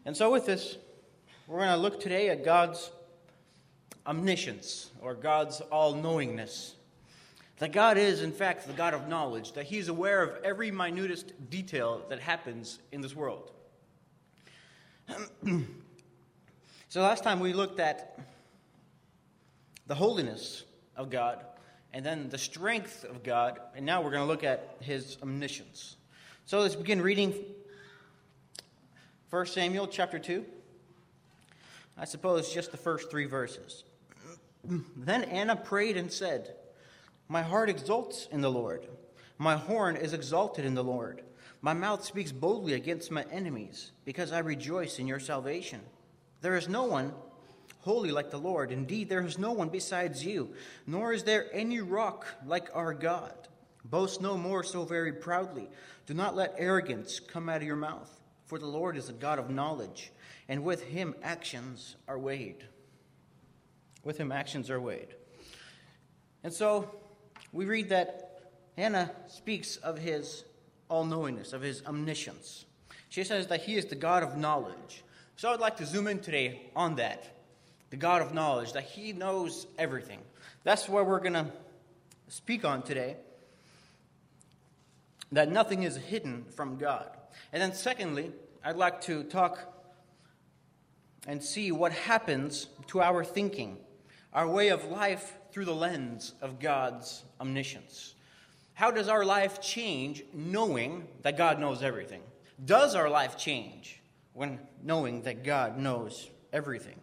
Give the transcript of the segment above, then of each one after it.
And so with this, we're going to look today at God's omniscience, or God's all-knowingness. That God is, in fact, the God of knowledge, that He's aware of every minutest detail that happens in this world. So last time we looked at the holiness of God, and then the strength of God, and now we're going to look at His omniscience. So let's begin reading 1 Samuel chapter 2. I suppose just the first 3 verses. Then Anna prayed and said, "My heart exults in the Lord. My horn is exalted in the Lord. My mouth speaks boldly against my enemies, because I rejoice in your salvation. There is no one holy like the Lord. Indeed, there is no one besides you, nor is there any rock like our God. Boast no more so very proudly. Do not let arrogance come out of your mouth. For the Lord is a God of knowledge, and with Him actions are weighed." With Him actions are weighed. And so we read that Hannah speaks of His all-knowingness, of His omniscience. She says that He is the God of knowledge. So I'd like to zoom in today on that. The God of knowledge, that He knows everything. That's what we're going to speak on today. That nothing is hidden from God. And then secondly, I'd like to talk and see what happens to our thinking, our way of life through the lens of God's omniscience. How does our life change knowing that God knows everything? Does our life change when knowing that God knows everything?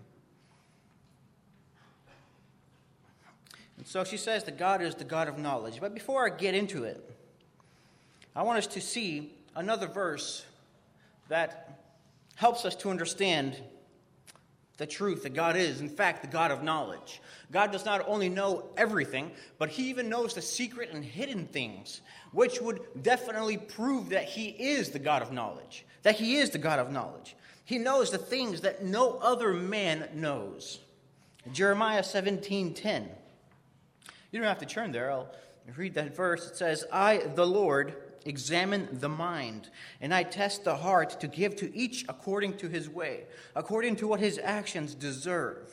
And so she says that God is the God of knowledge. But before I get into it, I want us to see another verse that helps us to understand the truth that God is, in fact, the God of knowledge. God does not only know everything, but He even knows the secret and hidden things, which would definitely prove that He is the God of knowledge. That He is the God of knowledge. He knows the things that no other man knows. Jeremiah 17:10. You don't have to turn there. I'll read that verse. It says, "I, the Lord, examine the mind, and I test the heart to give to each according to his way, according to what his actions deserve."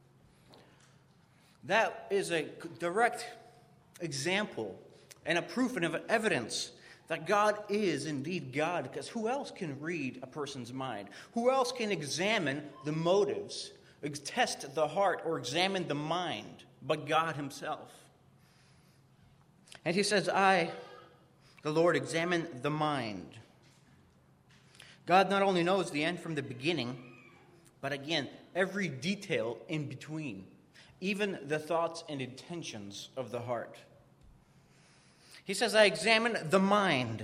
That is a direct example and a proof and of evidence that God is indeed God, because who else can read a person's mind? Who else can examine the motives, test the heart, or examine the mind but God Himself? And He says, "I, the Lord, examine the mind." God not only knows the end from the beginning, but again, every detail in between, even the thoughts and intentions of the heart. He says, "I examine the mind."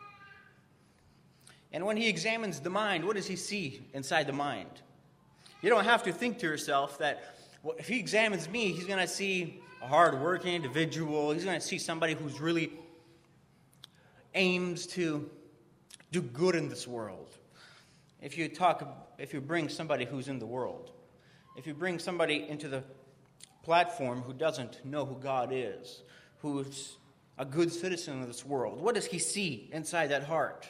And when He examines the mind, what does He see inside the mind? You don't have to think to yourself that, well, if He examines me, He's going to see a hard-working individual. He's going to see somebody who's really aims to do good in this world. If you bring somebody who's in the world, if you bring somebody into the platform who doesn't know who God is, who's a good citizen of this world, what does He see inside that heart?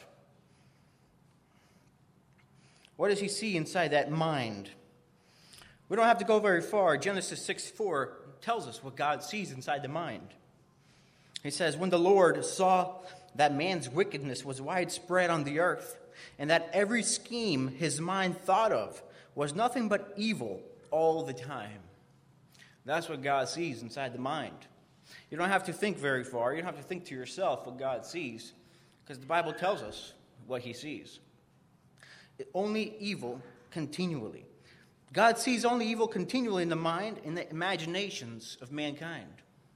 What does He see inside that mind? We don't have to go very far. Genesis 6:4 tells us what God sees inside the mind. He says, "When the Lord saw that man's wickedness was widespread on the earth, and that every scheme his mind thought of was nothing but evil all the time." That's what God sees inside the mind. You don't have to think very far. You don't have to think to yourself what God sees, because the Bible tells us what He sees. Only evil continually. God sees only evil continually in the mind, in the imaginations of mankind.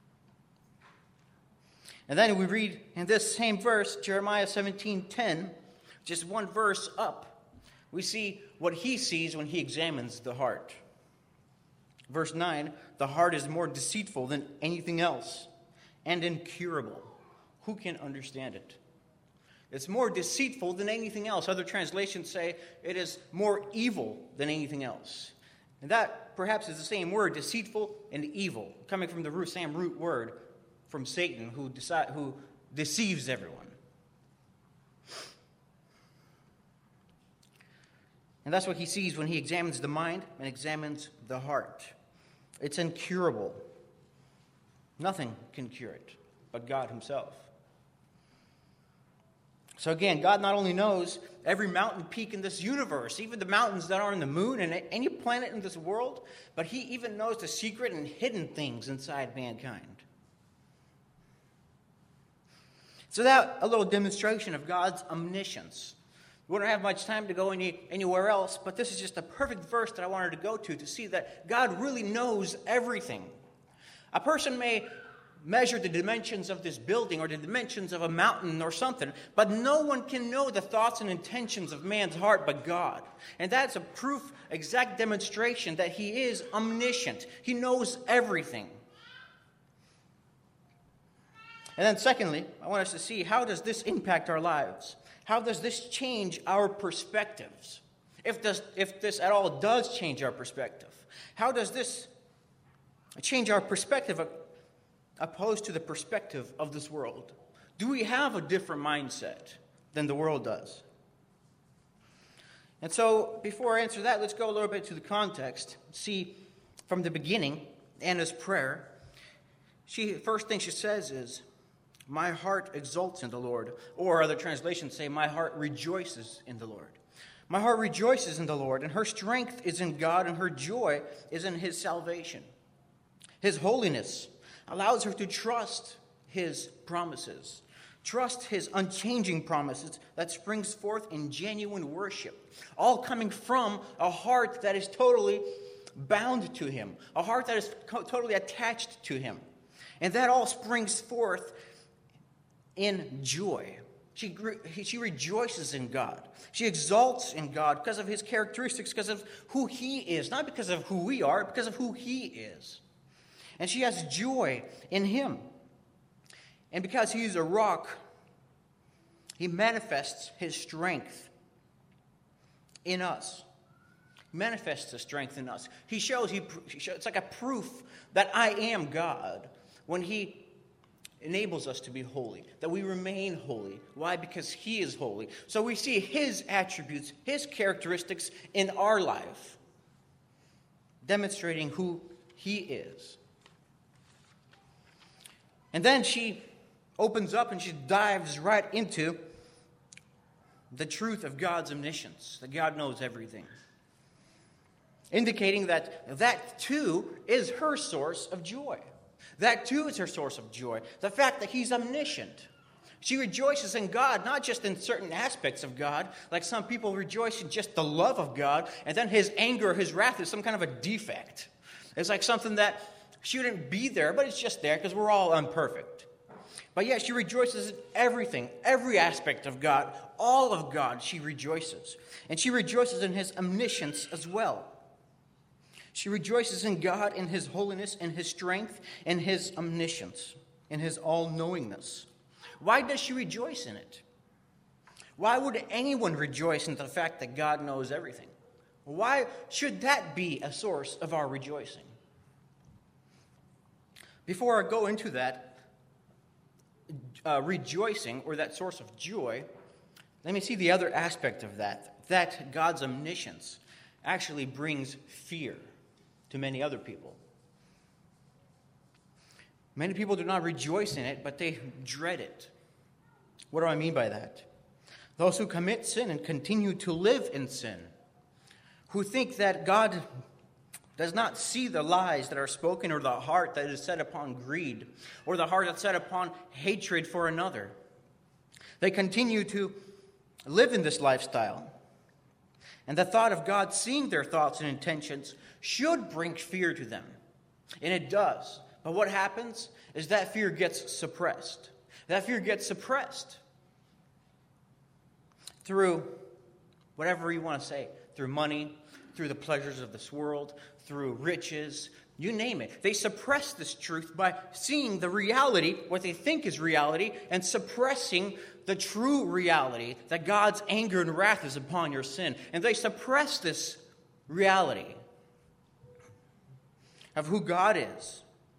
And then we read in this same verse, Jeremiah 17:10, just one verse up, we see what He sees when He examines the heart. Verse 9, "The heart is more deceitful than anything else, and incurable. Who can understand it?" It's more deceitful than anything else. Other translations say it is more evil than anything else. And that perhaps is the same word, deceitful and evil, coming from the same root word from Satan, who deceives everyone. And that's what he sees when he examines the mind and examines the heart. It's incurable. Nothing can cure it but God himself. So again, God not only knows every mountain peak in this universe, even the mountains that are on the moon and any planet in this world, but he even knows the secret and hidden things inside mankind. So that a little demonstration of God's omniscience. We don't have much time to go anywhere else, but this is just a perfect verse that I wanted to go to see that God really knows everything. A person may measure the dimensions of this building or the dimensions of a mountain or something, but no one can know the thoughts and intentions of man's heart but God. And that's a proof, exact demonstration that he is omniscient. He knows everything. And then secondly, I want us to see, how does this impact our lives? How does this change our perspectives? If this at all does change our perspective, how does this change our perspective opposed to the perspective of this world? Do we have a different mindset than the world does? And so, before I answer that, let's go a little bit to the context. See, from the beginning, Anna's prayer, first thing she says is, "My heart exults in the Lord." Or other translations say, "My heart rejoices in the Lord." My heart rejoices in the Lord, and her strength is in God, and her joy is in his salvation. His holiness allows her to trust his promises, trust his unchanging promises that springs forth in genuine worship, all coming from a heart that is totally bound to him, a heart that is totally attached to him. And that all springs forth in joy. She rejoices in God. She exalts in God because of his characteristics, because of who he is, not because of who we are, because of who he is. And she has joy in him. And because he is a rock, he manifests his strength in us. He manifests his strength in us. He shows, it's like a proof that I am God when he enables us to be holy, that we remain holy. Why? Because he is holy. So we see his attributes, his characteristics in our life, demonstrating who he is. And then she opens up and she dives right into the truth of God's omniscience, that God knows everything, indicating that too is her source of joy. That too is her source of joy. The fact that he's omniscient. She rejoices in God, not just in certain aspects of God, like some people rejoice in just the love of God, and then his anger, his wrath is some kind of a defect. It's like something that shouldn't be there, but it's just there because we're all imperfect. But yet she rejoices in everything, every aspect of God, all of God she rejoices. And she rejoices in his omniscience as well. She rejoices in God, in his holiness, in his strength, in his omniscience, in his all-knowingness. Why does she rejoice in it? Why would anyone rejoice in the fact that God knows everything? Why should that be a source of our rejoicing? Before I go into that rejoicing, or that source of joy, let me see the other aspect of that God's omniscience actually brings fear to many other people. Many people do not rejoice in it, but they dread it. What do I mean by that? Those who commit sin and continue to live in sin, who think that God does not see the lies that are spoken, or the heart that is set upon greed, or the heart that's set upon hatred for another. They continue to live in this lifestyle. And the thought of God seeing their thoughts and intentions should bring fear to them. And it does. But what happens is that fear gets suppressed. That fear gets suppressed through whatever you want to say, through money, through the pleasures of this world, through riches, you name it. They suppress this truth by seeing the reality, what they think is reality, and suppressing the true reality that God's anger and wrath is upon your sin. And they suppress this reality of who God is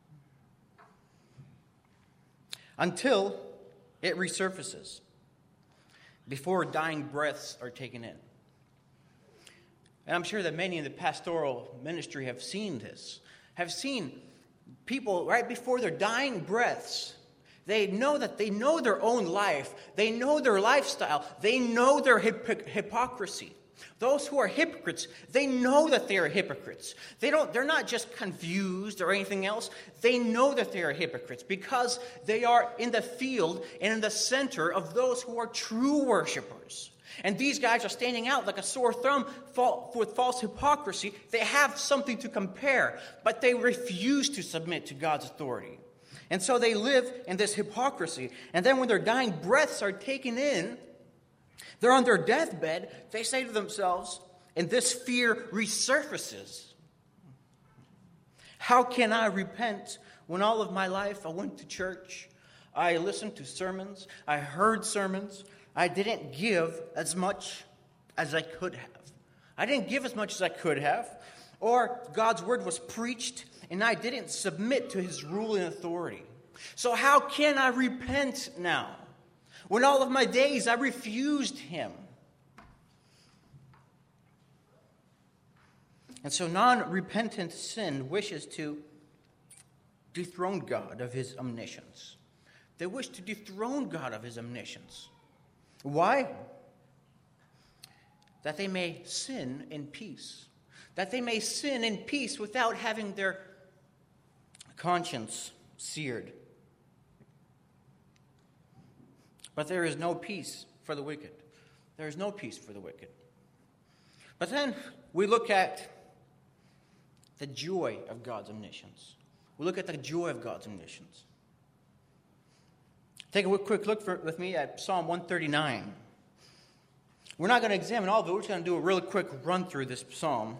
until it resurfaces, before dying breaths are taken in. And I'm sure that many in the pastoral ministry have seen this, have seen people right before their dying breaths. They know their own life. They know their lifestyle. They know their hypocrisy. Those who are hypocrites, they know that they are hypocrites. They're not just confused or anything else. They know that they are hypocrites because they are in the field and in the center of those who are true worshipers. And these guys are standing out like a sore thumb with false hypocrisy. They have something to compare, but they refuse to submit to God's authority. And so they live in this hypocrisy. And then when their dying breaths are taken in, they're on their deathbed, they say to themselves, and this fear resurfaces. How can I repent when all of my life I went to church, I listened to sermons, I heard sermons, I didn't give as much as I could have. I didn't give as much as I could have. Or God's word was preached and I didn't submit to his rule and authority. So how can I repent now? When all of my days I refused him. And so non-repentant sin wishes to dethrone God of his omniscience. They wish to dethrone God of his omniscience. Why? That they may sin in peace. That they may sin in peace without having their conscience seared. But there is no peace for the wicked. There is no peace for the wicked. But then we look at the joy of God's omniscience. We look at the joy of God's omniscience. Take a quick look with me at Psalm 139. We're not going to examine all of it. We're just going to do a really quick run through this psalm.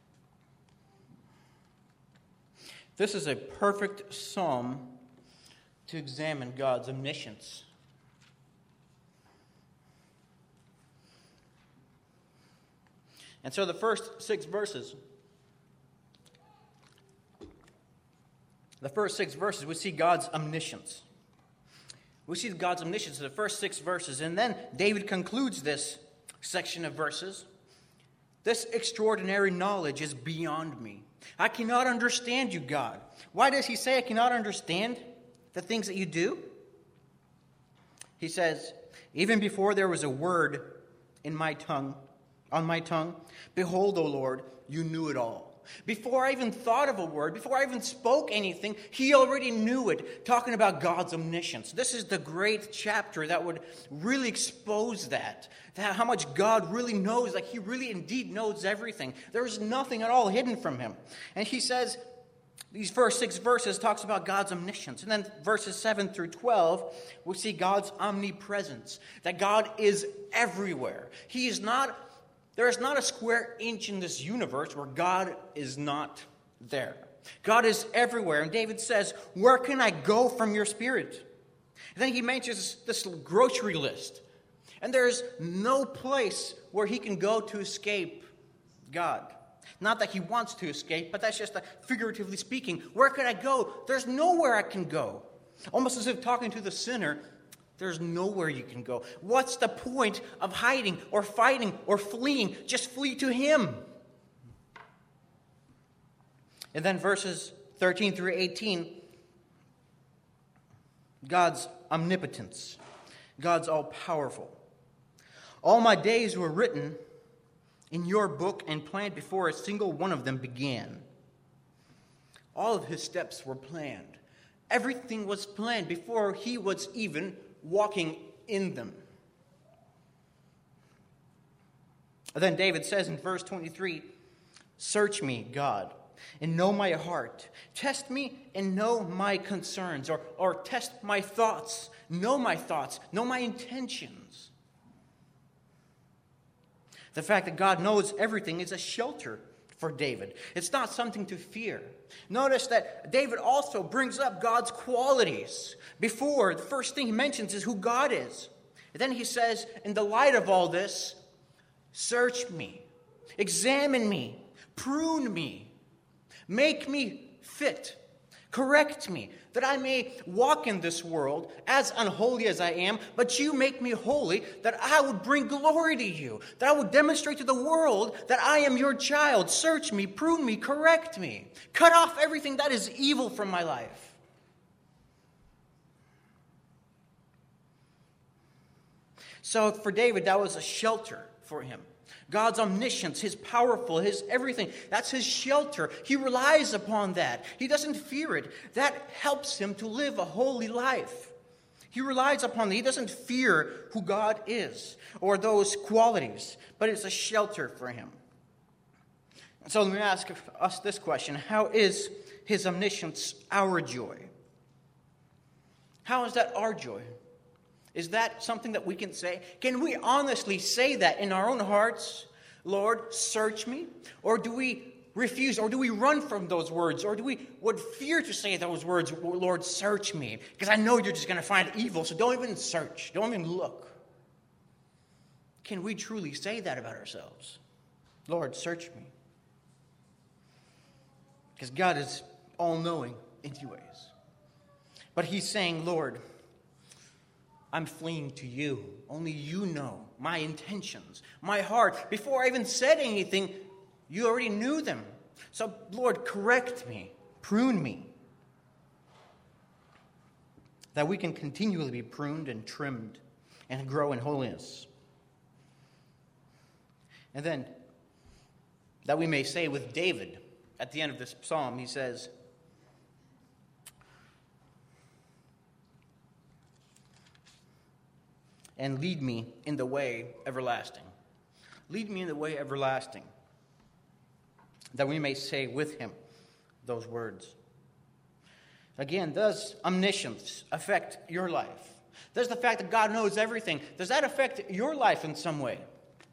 This is a perfect psalm to examine God's omniscience. And so the first 6 verses, we see God's omniscience. We see God's omniscience in the first 6 verses. And then David concludes this section of verses. This extraordinary knowledge is beyond me. I cannot understand you, God. Why does he say I cannot understand the things that you do? He says, even before there was a word on my tongue, behold, O Lord, you knew it all. Before I even thought of a word, before I even spoke anything, he already knew it, talking about God's omniscience. This is the great chapter that would really expose that how much God really knows, like he really indeed knows everything. There is nothing at all hidden from him. And he says, these first 6 verses talks about God's omniscience. And then verses 7 through 12, we see God's omnipresence, that God is everywhere. There is not a square inch in this universe where God is not there. God is everywhere. And David says, where can I go from your spirit? And then he mentions this grocery list. And there's no place where he can go to escape God. Not that he wants to escape, but that's just figuratively speaking. Where can I go? There's nowhere I can go. Almost as if talking to the sinner, there's nowhere you can go. What's the point of hiding or fighting or fleeing? Just flee to him. And then verses 13 through 18, God's omnipotence. God's all-powerful. All my days were written in your book and planned before a single one of them began. All of his steps were planned. Everything was planned before he was even walking in them. And then David says in verse 23, search me, God, and know my heart. Test me and know my concerns, or test my thoughts, know my intentions. The fact that God knows everything is a shelter for David. It's not something to fear. Notice that David also brings up God's qualities. Before, the first thing he mentions is who God is. And then he says, in the light of all this, search me, examine me, prune me, make me fit, Correct me, that I may walk in this world as unholy as I am, but you make me holy, that I would bring glory to you, that I would demonstrate to the world that I am your child. Search me, prune me, correct me. Cut off everything that is evil from my life. So for David, that was a shelter for him. God's omniscience, his powerful, his everything, that's his shelter. He relies upon that. He doesn't fear it. That helps him to live a holy life. He relies upon that. He doesn't fear who God is or those qualities, but it's a shelter for him. So let me ask us this question. How is his omniscience our joy? How is that our joy? Is that something that we can say? Can we honestly say that in our own hearts? Lord, search me? Or do we refuse? Or do we run from those words? Or do we would fear to say those words, Lord, search me? Because I know you're just going to find evil, so don't even search. Don't even look. Can we truly say that about ourselves? Lord, search me. Because God is all-knowing anyways. But he's saying, Lord, I'm fleeing to you. Only you know my intentions, my heart. Before I even said anything, you already knew them. So, Lord, correct me, prune me, that we can continually be pruned and trimmed and grow in holiness. And then, that we may say with David, at the end of this psalm, he says, and lead me in the way everlasting. Lead me in the way everlasting. That we may say with him those words. Again, does omniscience affect your life? Does the fact that God knows everything, does that affect your life in some way?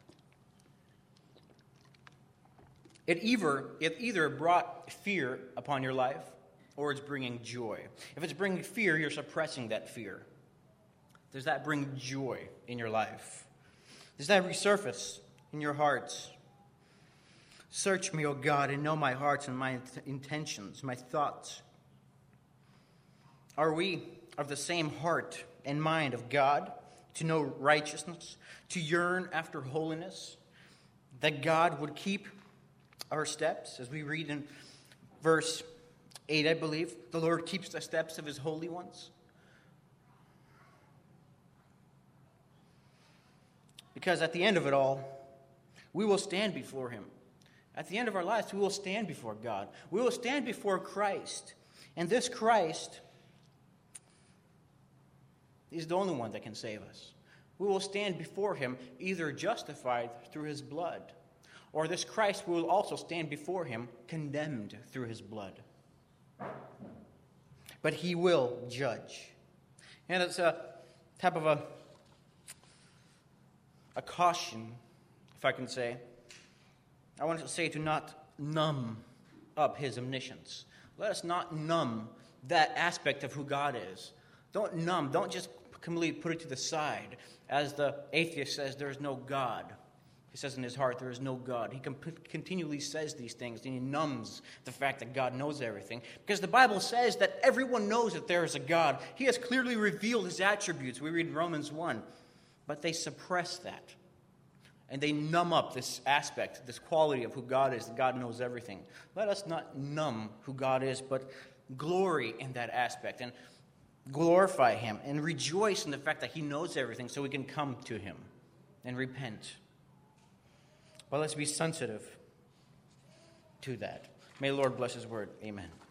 It either brought fear upon your life, or it's bringing joy. If it's bringing fear, you're suppressing that fear. Does that bring joy in your life? Does that resurface in your hearts? Search me, O God, and know my hearts and my intentions, my thoughts. Are we of the same heart and mind of God, to know righteousness, to yearn after holiness, that God would keep our steps? As we read in verse 8, I believe, the Lord keeps the steps of his holy ones. Because at the end of it all, we will stand before him. At the end of our lives, we will stand before God. We will stand before Christ. And this Christ is the only one that can save us. We will stand before him either justified through his blood, or this Christ will also stand before him condemned through his blood. But he will judge. And it's a type of a caution, if I can say. I want to say to not numb up his omniscience. Let us not numb that aspect of who God is. Don't just completely put it to the side. As the atheist says, there is no God. He says in his heart, there is no God. He continually says these things, and he numbs the fact that God knows everything. Because the Bible says that everyone knows that there is a God. He has clearly revealed his attributes. We read in Romans 1. But they suppress that. And they numb up this aspect, this quality of who God is, that God knows everything. Let us not numb who God is, but glory in that aspect and glorify him and rejoice in the fact that he knows everything so we can come to him and repent. But let's be sensitive to that. May the Lord bless his word. Amen.